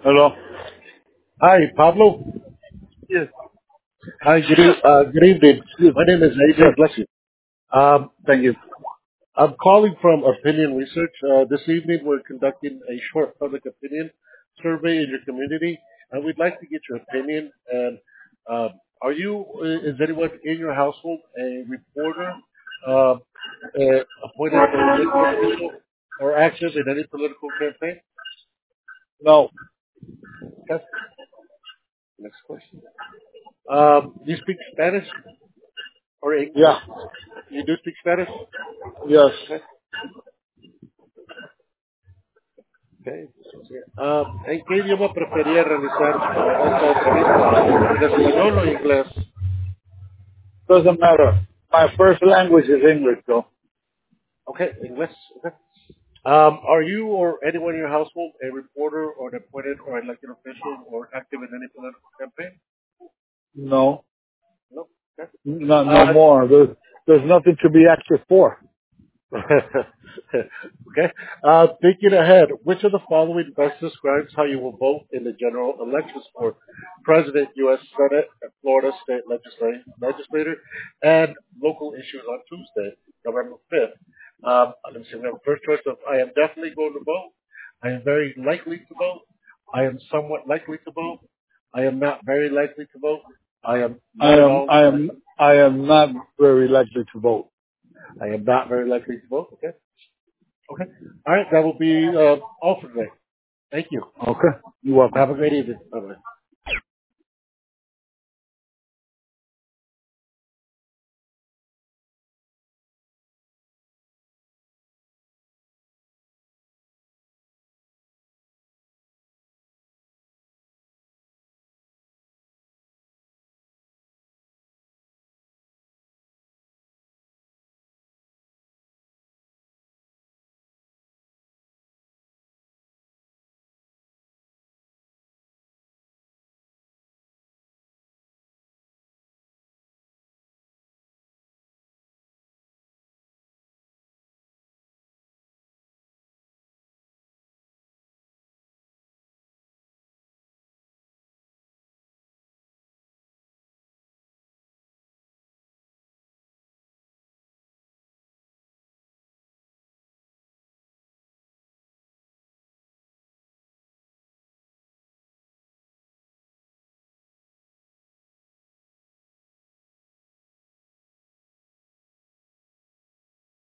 Hello. Hi, Pablo. Yes. Hi, good evening. Excuse My me. name is Yes. Adrian. Bless you. Um, Thank you. I'm calling from Opinion Research. This evening, we're conducting a short public opinion survey in your community, and we'd like to get your opinion. And is anyone in your household a reporter, uh, appointed or elected official, or active in any political campaign? No. Okay. Next question. Do you speak Spanish or Yeah. you do speak Spanish? Yes. Okay. Okay. ¿En qué idioma prefería realizar esta entrevista? ¿En español o inglés? Doesn't matter. My first language is English, though. Okay, inglés. Okay. Are you or anyone in your household a reporter or an appointed or elected official or active in any political campaign? No. No. Okay. No more. There's nothing to be active for. Okay. Thinking ahead, which of the following best describes how you will vote in the general elections for President, U.S. Senate, and Florida State Legislator, and local issues on Tuesday, November 5th? Let me see. We have first choice of I am definitely going to vote. I am very likely to vote. I am somewhat likely to vote. I am not very likely to vote. I am I not at am. all. I am. I am not very likely to vote. I am not very likely to vote. Okay. Okay. All right. That will be all for today. Thank you. Okay. You're welcome. Have a great evening. Bye bye.